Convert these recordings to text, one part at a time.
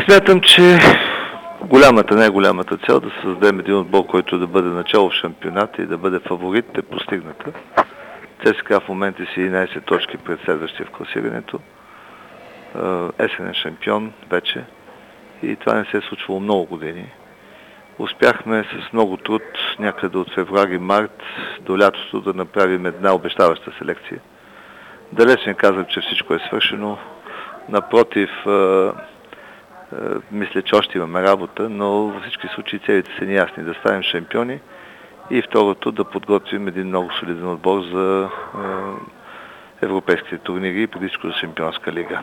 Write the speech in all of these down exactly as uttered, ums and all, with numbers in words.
Смятам, че голямата, най-голямата цел да създадем един отбор, който да бъде начало в шампионата и да бъде фаворит, е постигната. ЦСКА в момента си единайсет точки пред следващия в класирането. Есенен шампион вече. И това не се е случвало много години. Успяхме с много труд някъде от февруари-март до лятото да направим една обещаваща селекция. Далеч не казвам, че всичко е свършено. Напротив, мисля, че още имаме работа, но във всички случаи целите са неясни. Да станем шампиони и второто да подготвим един много солиден отбор за европейските турнири и преди всичко за Шампионска лига.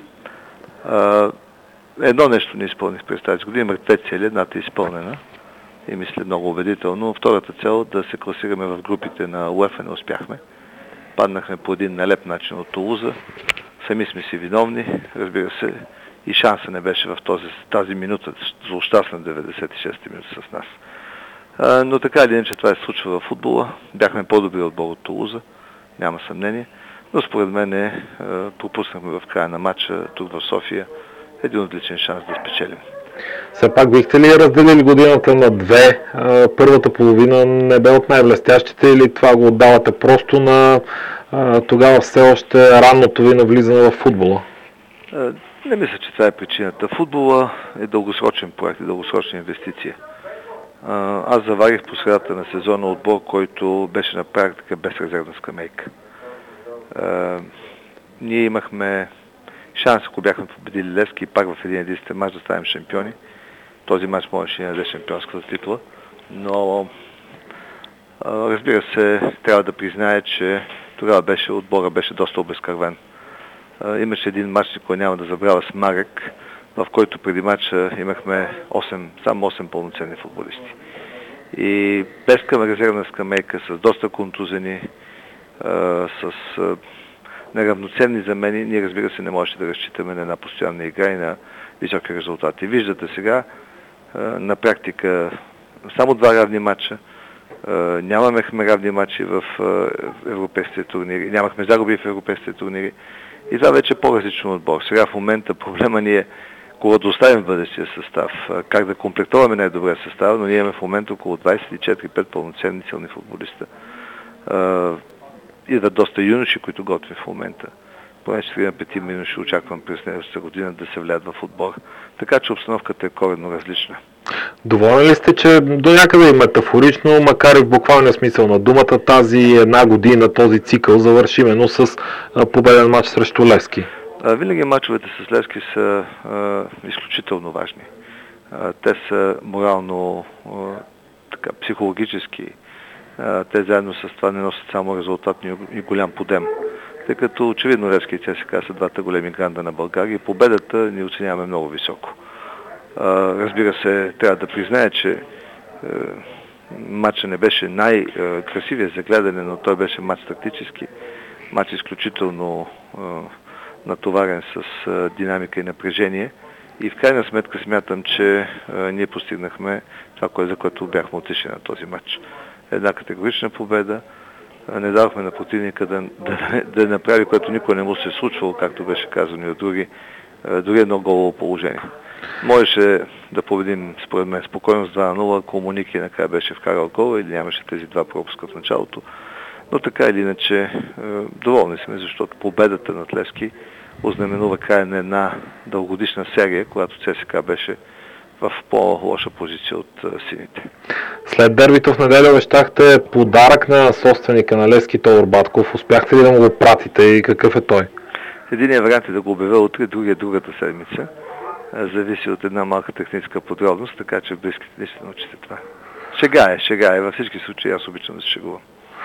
Едно нещо не изпълних през тази година. Имах две цели, едната е изпълнена и мисля много убедително. Втората цел да се класираме в групите на УЕФА не успяхме. Паднахме по един нелеп начин от Тулуза. Сами сме си виновни, разбира се, и шанса не беше в този, тази минута, злощастна деветдесет и шеста минута с нас. А, но така или иначе това се случва в футбола. Бяхме по-добри отбор от Тулуза, няма съмнение, но според мен е, пропуснахме в края на матча тук в София един отличен шанс да спечелим. Все пак бихте ли разделили годината на две? Първата половина не бе от най-блестящите или това го отдавате просто на тогава все още ранното ви навлизане в футбола? Не мисля, че това е причината. Футбола е дългосрочен проект и дългосрочна инвестиция. Аз заварих по средата на сезона отбор, който беше на практика без резервна скамейка. Ние имахме шанс, ако бяхме победили Левски и пак в един единствен мач да станем шампиони. Този мач можеше да даде шампионската титла, но разбира се, трябва да призная, че тогава беше, отбора беше доста обезкървен. Имаше един мач, който няма да забравя, с Марек, в който преди матча имахме осем, само осем пълноценни футболисти. И без към резервна скамейка, с доста контузени, с неравноценни замени, ние разбира се не можеше да разчитаме на една постоянна игра и на високи резултати. Виждате сега, на практика само два равни матча, нямахме равни матчи в европейските турнири, нямахме загуби в европейските турнири и това вече е по-различно отбор. Сега в момента проблема ни е когато оставим в бъдещия състав, как да комплектуваме най-добре състава, но ние имаме в момента около двайсет и четири пет пълноценни силни футболиста. Идват доста юноши, които готвим в момента. Поне четири-пет юноши очаквам през следващата година да се влядат в отбор. Така че обстановката е коренно различна. Доволни ли сте, че до някъде и метафорично, макар и в буквалния смисъл на думата, тази една година, този цикъл завърши именно с победен матч срещу Левски? Винаги мачовете с Левски са а, изключително важни. А, те са морално, а, така, психологически. А, те заедно с това не носят само резултат и голям подем. Тъй като очевидно Левски и ЦСКА са двата големи гранда на България и победата ни оценяваме много високо. А, разбира се, трябва да призная, че а, матча не беше най-красивия за гледане, но той беше матч тактически. Матч изключително а, натоварен с а, динамика и напрежение. И в крайна сметка смятам, че а, ние постигнахме това, кое, за което бяхме отишли на този матч. Една категорична победа. А, не давахме на противника да, да, да направи, което никога не му се е случвало, както беше казано и от други, а, дори едно голово положение. Можеше да победим, според мен, спокойно с два на нула, ако Моники накрая беше вкарал гола или нямаше тези два пропуска в началото. Но така или иначе, е, доволни сме, защото победата над Левски ознаменува края на една дългогодишна серия, когато ЦСКА беше в по-лоша позиция от е, сините. След дербито в неделя обещахте подарък на собственика на Левски Тодор Батков. Успяхте ли да му го пратите и какъв е той? Единият вариант е да го обявя утре, другия другата седмица. Зависи от една малка техническа подробност, така че в близките дни ще научите това. Шега е, шега е. Във всички случаи аз обичам да се шегувам.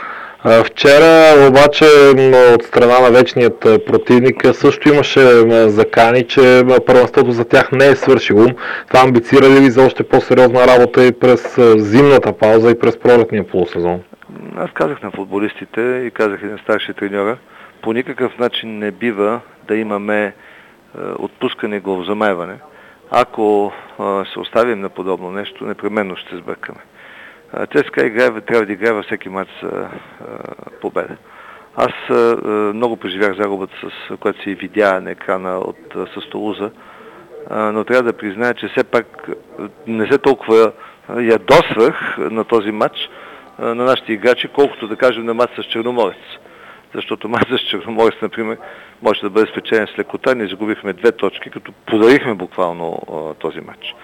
Вчера обаче от страна на вечният противник също имаше закани, че първенството за тях не е свършило. Това амбицира ли ви за още по-сериозна работа и през зимната пауза и през пролетния полусезон? Аз казах на футболистите и казах и на старши треньора, по никакъв начин не бива да имаме отпускане и главозамайване. Ако а, се оставим на подобно нещо, непременно ще се сбъркаме. ЦСКА играе, трябва да играе във всеки матч за а, победа. Аз а, много преживях загубата, с която се видя на екрана от, с Тулуза но трябва да призная, че все пак не се толкова ядосвах на този матч на нашите играчи, колкото да кажем на матч с Черноморец. Защото матч с Черноморец, например, може да бъде спечелен с лекота. Ние загубихме две точки, като подарихме буквално този матч.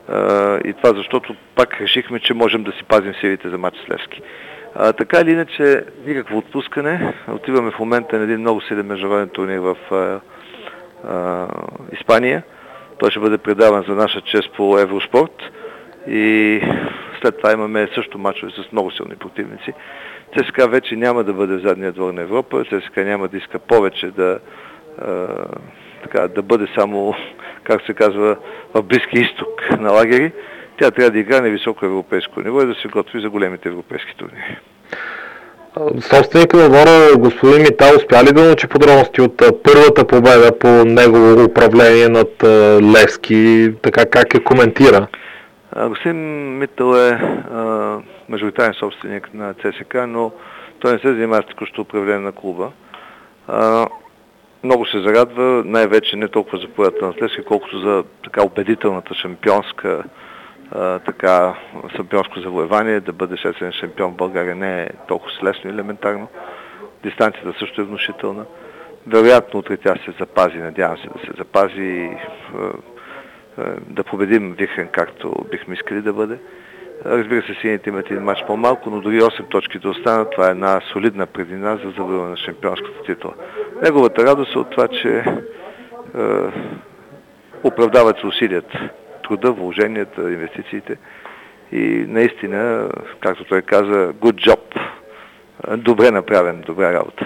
И това защото пак решихме, че можем да си пазим силите за матч с Левски. А, така или иначе, никакво отпускане. Отиваме в момента на един много силен международен турнир в а, а, Испания. Той ще бъде предаван за наша чест по Евроспорт. И след това имаме също мачове с много силни противници. ЦСКА вече няма да бъде в задния двор на Европа. ЦСКА няма да иска повече да, а, така, да бъде само, как се казва, в Близки изток на лагери. Тя трябва да играе на високо европейско ниво и да се готви за големите европейски турнири. Собственикът на двора, господин Митал, успя ли да научи подробности от първата победа по негово управление над Левски, така как я коментира? Господин Митал е мажоритарен собственик на ЦСКА, но той не се занимава с текущо управление на клуба. А, много се зарадва, най-вече не толкова за победата на Левски, колкото за така убедителната шампионска Uh, така, шампионско завоевание. Да бъдеш есен шампион в България не е толкова лесно и елементарно. Дистанцията също е внушителна. Вероятно утре тя се запази, надявам се да се запази и uh, uh, да победим Вихрен, както бихме искали да бъде. Разбира се, сините имат един матч по-малко, но дори осем точки да останат, това е една солидна предина за завоюване на шампионската титла. Неговата радост е от това, че uh, оправдават се усилията, труда, вложенията, инвестициите и наистина, както той каза, good job. Добре направен, добра работа.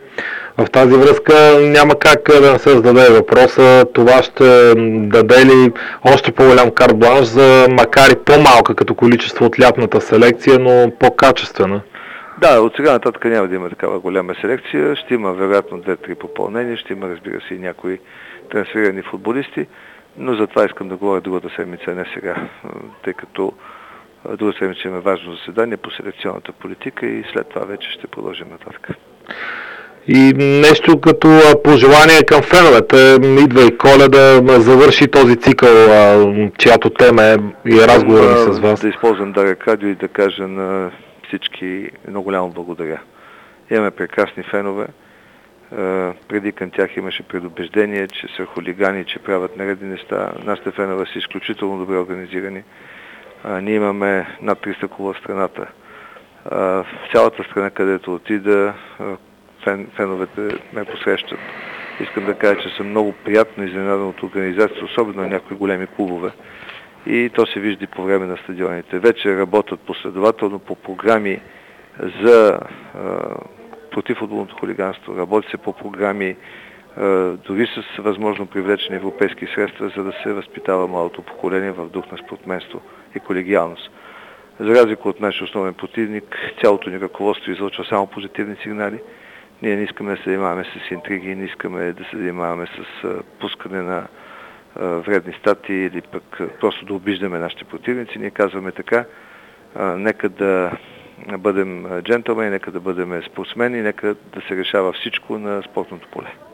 В тази връзка няма как да не се зададе въпроса, това ще даде ли още по-голям карт-бланш за макар и по-малка като количество от лятната селекция, но по-качествена? Да, от сега нататък няма да има такава голяма селекция, ще има вероятно две-три попълнения, ще има, разбира се, и някои трансферирани футболисти. Но за това искам да говоря другата седмица, не сега, тъй като друга седмица има важно заседание по селекционната политика и след това вече ще продължим нататък. И нещо като пожелание към феновете, идва и Коледа, завърши този цикъл, чиято тема е и разговора ми с вас. Да използвам Дарик Радио и да кажа на всички едно голямо благодаря. Имаме прекрасни фенове. Uh, преди към тях имаше предубеждение, че са хулигани, че правят нередни неща. Нашите фенове са изключително добре организирани. Uh, ние имаме над триста клуба в страната. Uh, в цялата страна, където отида, uh, фен, феновете ме посрещат. Искам да кажа, че съм много приятно изненадан от организацията, особено на някои големи клубове. И то се вижда и по време на стадионите. Вече работят последователно по програми за uh, против футболното хулиганство. Работи се по програми, дори с възможно привлечени европейски средства, за да се възпитава младото поколение в дух на спортменство и колегиалност. За разлика от нашия основен противник, цялото ни ръководство излъчва само позитивни сигнали. Ние не искаме да се занимаваме с интриги, не искаме да се занимаваме с пускане на вредни статии или пък просто да обиждаме нашите противници. Ние казваме така, нека да бъдем джентълмени, нека да бъдем спортсмени, нека да се решава всичко на спортното поле.